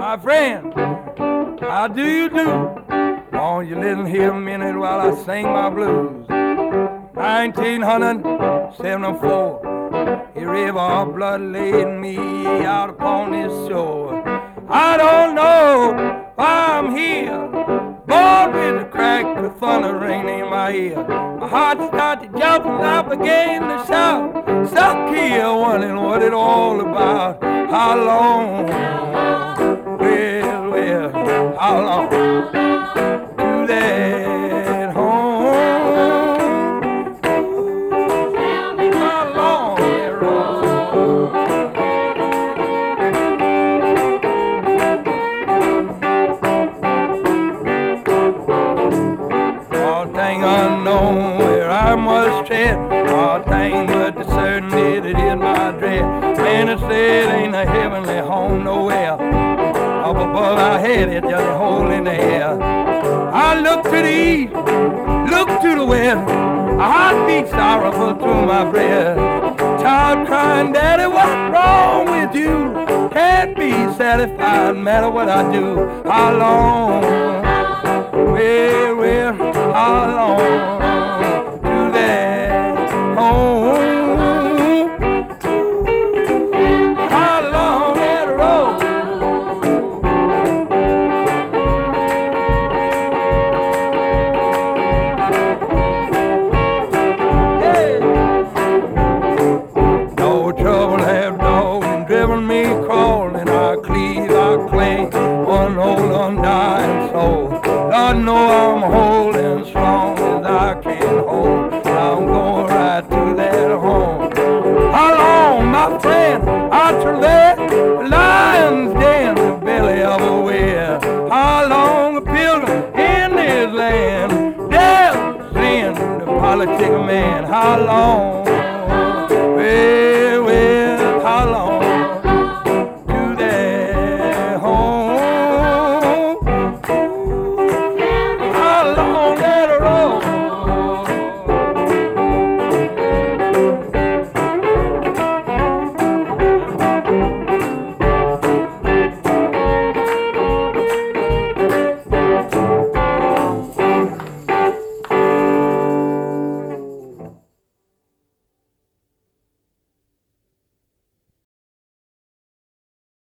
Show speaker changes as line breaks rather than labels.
My friend, how do you do? Won't you listen here a minute while I sing my blues? 1974, a river of blood laid me out upon this shore. I don't know why I'm here, bored with the crack of thunder ringing in my ear. My heart started jumping, I began to shout, stuck here wondering what it all about. How long, well, how long to that home? How long that road? All thing unknown where I must tread, all thing but the certainty that is my dread. And it said ain't a heavenly home nowhere. Up above our head, it's just a hole in the air. I look to the east, look to the west, a heart beats sorrowful through my breast. Child crying, Daddy, what's wrong with you? Can't be satisfied, no matter what I do. How long, well, how long to that home? I know I'm holding strong as I can hold. I'm going right to that home. How long, my friend, I travail the lion's den, the belly of a whale. How long a pilgrim in this land, death, sin, the politic of man. How long?